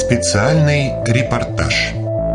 Специальный репортаж.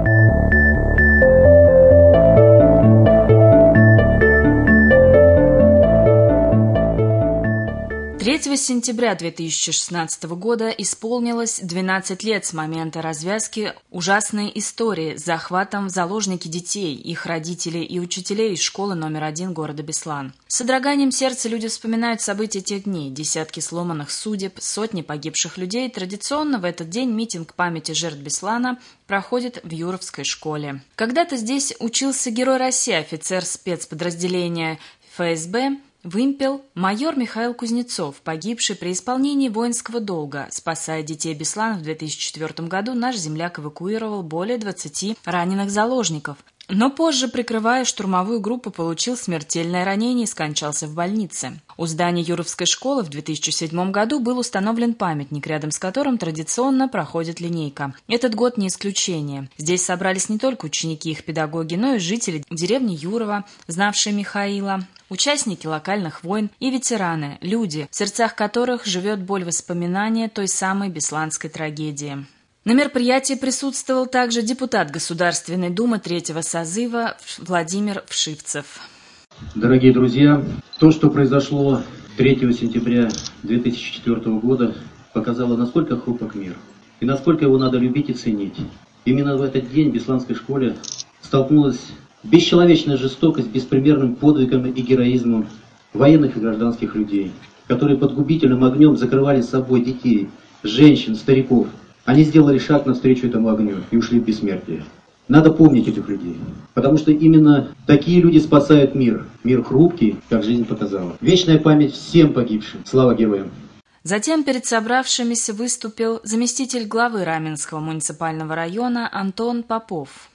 3 сентября 2016 года исполнилось 12 лет с момента развязки ужасной истории с захватом в заложники детей, их родителей и учителей из школы номер 1 города Беслан. С содроганием сердца люди вспоминают события тех дней, десятки сломанных судеб, сотни погибших людей. Традиционно в этот день митинг памяти жертв Беслана проходит в Юровской школе. Когда-то здесь учился герой России, офицер спецподразделения ФСБ «Вымпел» майор Михаил Кузнецов, погибший при исполнении воинского долга. Спасая детей Беслана в 2004 году, наш земляк эвакуировал более 20 раненых заложников. Но позже, прикрывая штурмовую группу, получил смертельное ранение и скончался в больнице. У здания Юровской школы в 2007 году был установлен памятник, рядом с которым традиционно проходит линейка. Этот год не исключение. Здесь собрались не только ученики и их педагоги, но и жители деревни Юрово, знавшие Михаила, участники локальных войн и ветераны, люди, в сердцах которых живет боль воспоминания той самой бесланской трагедии. На мероприятии присутствовал также депутат Государственной Думы 3-го созыва Владимир Вшивцев. Дорогие друзья, то, что произошло 3 сентября 2004 года, показало, насколько хрупок мир и насколько его надо любить и ценить. Именно в этот день в Бесланской школе столкнулась бесчеловечная жестокость с беспримерным подвигом и героизмом военных и гражданских людей, которые под губительным огнем закрывали с собой детей, женщин, стариков. Они сделали шаг навстречу этому огню и ушли в бессмертие. Надо помнить этих людей, потому что именно такие люди спасают мир. Мир хрупкий, как жизнь показала. Вечная память всем погибшим. Слава героям! Затем перед собравшимися выступил заместитель главы Раменского муниципального района Антон Попов.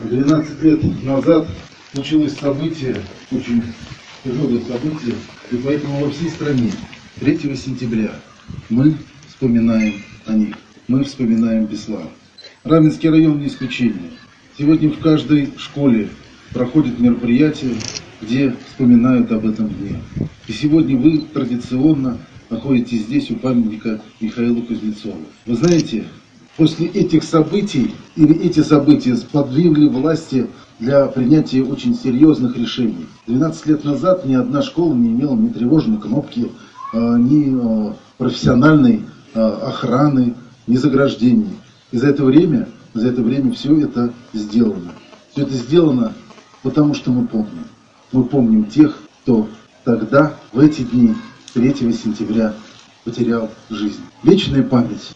12 лет назад случилось событие, очень тяжелое событие, и поэтому во всей стране 3 сентября мы вспоминаем о них. Мы вспоминаем Беслан. Раменский район не исключение. Сегодня в каждой школе проходит мероприятие, где вспоминают об этом дне. И сегодня вы традиционно находитесь здесь у памятника Михаилу Кузнецову. Вы знаете, после этих событий, или эти события сподвигли власти для принятия очень серьезных решений. 12 лет назад ни одна школа не имела ни тревожной кнопки, ни профессиональной охраны, ни заграждений. И за это время все это сделано. Все это сделано, потому что мы помним. Мы помним тех, кто тогда, в эти дни, 3 сентября, потерял жизнь. Вечная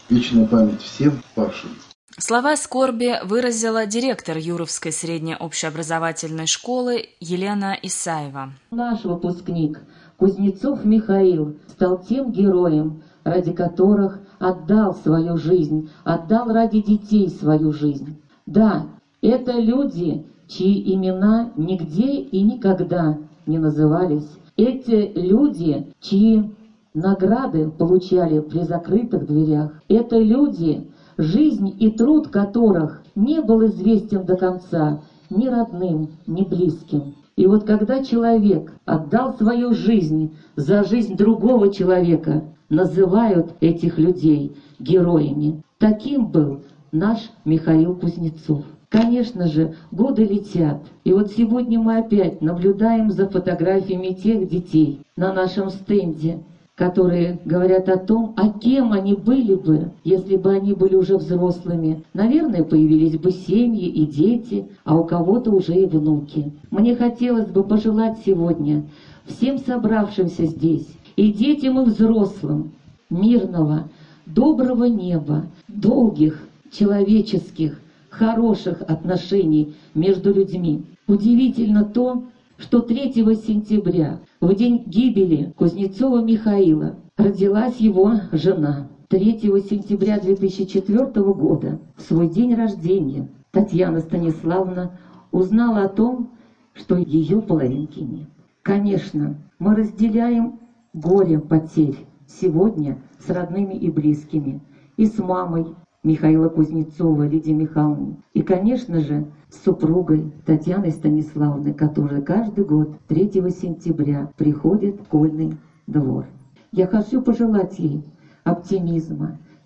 память всем павшим. Слова скорби выразила директор Юровской средней общеобразовательной школы Елена Исаева. Наш выпускник Кузнецов Михаил стал тем героем, ради которых отдал свою жизнь, отдал ради детей свою жизнь. Да, это люди, чьи имена нигде и никогда не назывались. Эти люди, чьи награды получали при закрытых дверях. Это люди, жизнь и труд которых не был известен до конца ни родным, ни близким. И вот когда человек отдал свою жизнь за жизнь другого человека, называют этих людей героями. Таким был наш Михаил Кузнецов. Конечно же, годы летят. И вот сегодня мы опять наблюдаем за фотографиями тех детей на нашем стенде, которые говорят о том, а кем они были бы, если бы они были уже взрослыми. Наверное, появились бы семьи и дети, а у кого-то уже и внуки. Мне хотелось бы пожелать сегодня всем собравшимся здесь, и детям, и взрослым, мирного, доброго неба, долгих, человеческих, хороших отношений между людьми. Удивительно то, что 3 сентября, в день гибели Кузнецова Михаила, родилась его жена. 3 сентября 2004 года, в свой день рождения, Татьяна Станиславовна узнала о том, что ее половинки нет. Конечно, мы разделяем горе потерь сегодня с родными и близкими, и с мамой Михаила Кузнецова Лидией Михайловной, и, конечно же, с супругой Татьяной Станиславовной, которая каждый год 3 сентября приходит в школьный двор. Я хочу пожелать ей оптимизма,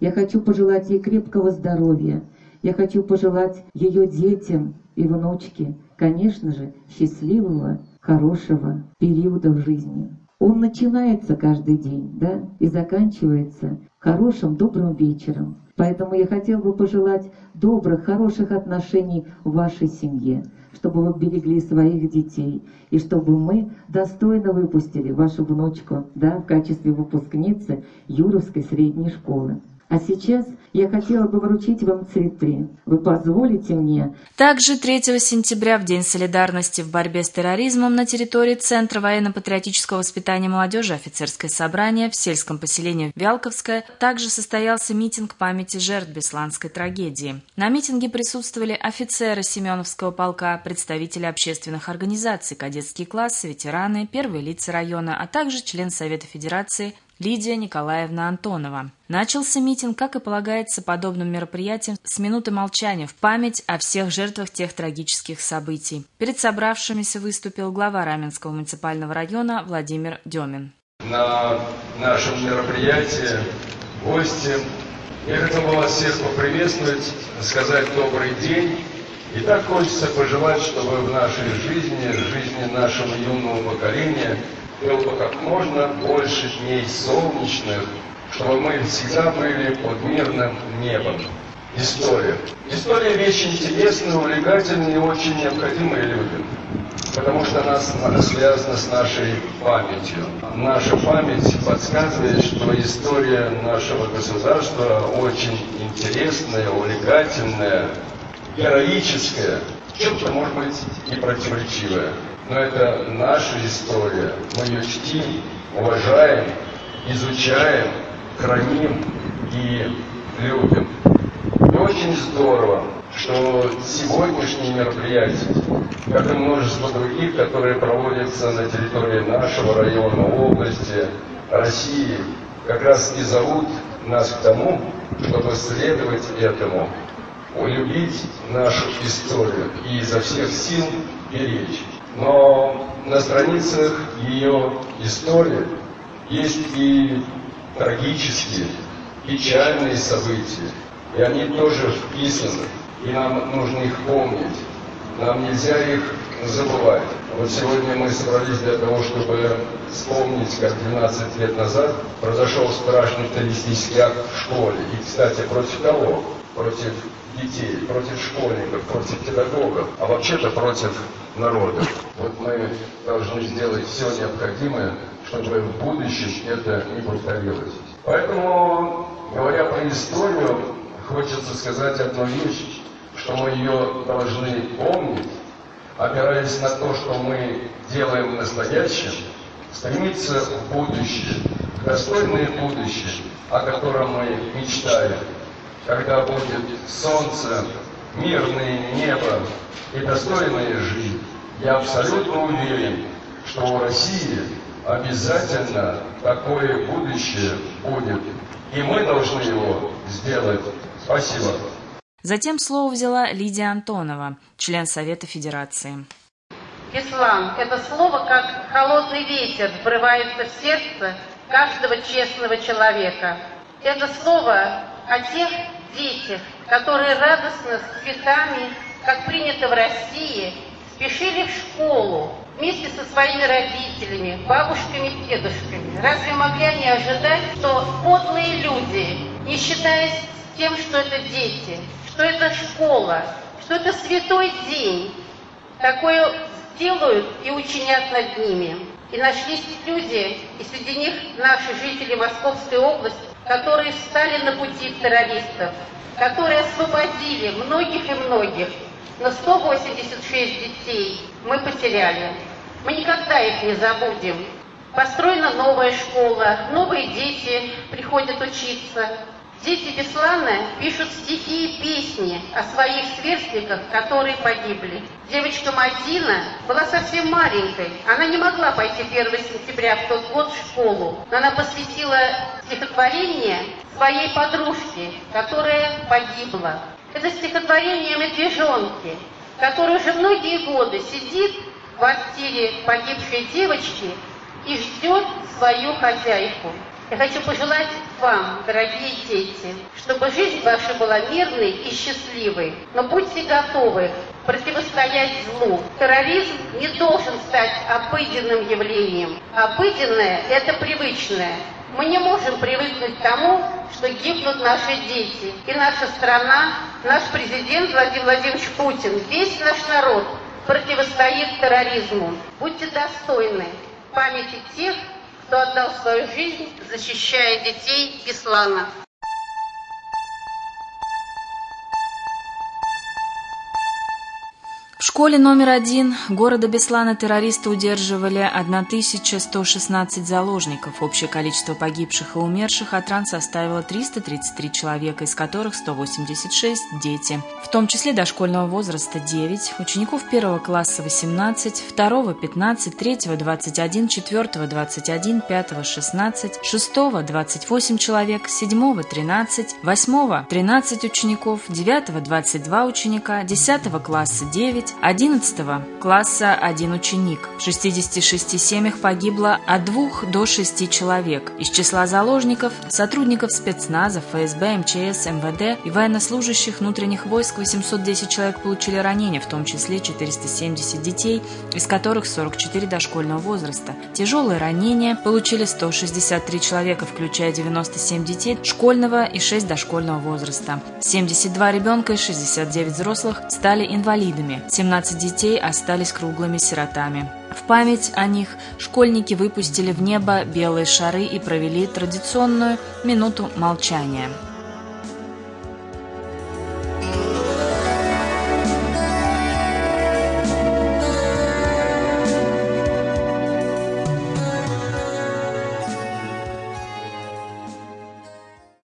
Я хочу пожелать ей крепкого здоровья. Я хочу пожелать ее детям и внучке, конечно же, счастливого, хорошего периода в жизни. Он начинается каждый день, да, и заканчивается хорошим, добрым вечером. Поэтому я хотела бы пожелать добрых, хороших отношений в вашей семье, чтобы вы берегли своих детей, и чтобы мы достойно выпустили вашу внучку, да, в качестве выпускницы Юровской средней школы. А сейчас я хотела бы вручить вам цветы. Вы позволите мне? Также 3 сентября, в День солидарности в борьбе с терроризмом, на территории Центра военно-патриотического воспитания молодежи «Офицерское собрание» в сельском поселении Вялковское также состоялся митинг памяти жертв Бесланской трагедии. На митинге присутствовали офицеры Семеновского полка, представители общественных организаций, кадетские классы, ветераны, первые лица района, а также член Совета Федерации Лидия Николаевна Антонова. Начался митинг, как и полагается подобным мероприятием, с минуты молчания в память о всех жертвах тех трагических событий. Перед собравшимися выступил глава Раменского муниципального района Владимир Демин. На нашем мероприятии гости. Я хотел бы вас всех поприветствовать, сказать добрый день. И так хочется пожелать, чтобы в нашей жизни, жизни нашего юного поколения, было бы как можно больше дней солнечных, чтобы мы всегда были под мирным небом. История. История вещь интересная, увлекательная и очень необходимая людям, потому что она связана с нашей памятью. Наша память подсказывает, что история нашего государства очень интересная, увлекательная, героическая, чем-то, может быть, и противоречивая. Но это наша история. Мы ее чтим, уважаем, изучаем, храним и любим. И очень здорово, что сегодняшние мероприятия, как и множество других, которые проводятся на территории нашего района, области, России, как раз и зовут нас к тому, чтобы следовать этому, любить нашу историю и изо всех сил беречь. Но на страницах ее истории есть и трагические, печальные события, и они тоже вписаны, и нам нужно их помнить, нам нельзя их забывать. Вот сегодня мы собрались для того, чтобы вспомнить, как 12 лет назад произошел страшный террористический акт в школе. И, кстати, против кого? Против детей, против школьников, против педагогов, а вообще-то против народа. Вот мы должны сделать все необходимое, чтобы в будущем это не повторилось. Поэтому, говоря про историю, хочется сказать одну вещь, что мы ее должны помнить, опираясь на то, что мы делаем в настоящем, стремиться в будущее, достойное будущее, о котором мы мечтаем, когда будет солнце, мирное небо и достойная жизнь. Я абсолютно уверен, что у России обязательно такое будущее будет, и мы должны его сделать. Спасибо. Затем слово взяла Лидия Антонова, член Совета Федерации. Ислам – это слово, как холодный ветер, врывается в сердце каждого честного человека. Это слово о тех детях, которые радостно с цветами, как принято в России, спешили в школу вместе со своими родителями, бабушками, дедушками. Разве могли они ожидать, что подлые люди, не считаясь тем, что это дети, что это школа, что это святой день, такое делают и учинят над ними? И нашлись люди, и среди них наши жители Московской области, которые встали на пути террористов, которые освободили многих и многих. Но 186 детей мы потеряли. Мы никогда их не забудем. Построена новая школа, новые дети приходят учиться. Дети Беслана пишут стихи и песни о своих сверстниках, которые погибли. Девочка Мадина была совсем маленькой. Она не могла пойти 1 сентября в тот год в школу. Но она посвятила стихотворение своей подружке, которая погибла. Это стихотворение «Медвежонки», которая уже многие годы сидит в квартире погибшей девочки и ждет свою хозяйку. Я хочу пожелать вам, дорогие дети, чтобы жизнь ваша была мирной и счастливой. Но будьте готовы противостоять злу. Терроризм не должен стать обыденным явлением. Обыденное – это привычное. Мы не можем привыкнуть к тому, что гибнут наши дети. И наша страна, наш президент Владимир Владимирович Путин, весь наш народ противостоит терроризму. Будьте достойны памяти тех, кто отдал свою жизнь, защищая детей Беслана. В школе номер 1 города Беслана террористы удерживали 1116 заложников. Общее количество погибших и умерших от ран составило 333 человека, из которых 186 – дети. В том числе дошкольного возраста 9, учеников 1 класса 18, 2 – 15, 3 – 21, 4 – 21, 5 – 16, 6 – 28 человек, 7 – 13, 8 – 13 учеников, 9 – 22 ученика, 10 класса 9, 11 класса 1 ученик. В 66 семьях погибло от 2 до 6 человек. Из числа заложников – сотрудников спецназа, ФСБ, МЧС, МВД и военнослужащих внутренних войск 810 человек получили ранения, в том числе 470 детей, из которых 44 дошкольного возраста. Тяжелые ранения получили 163 человека, включая 97 детей школьного и 6 дошкольного возраста. 72 ребенка и 69 взрослых стали инвалидами. 17 детей остались круглыми сиротами. В память о них школьники выпустили в небо белые шары и провели традиционную минуту молчания.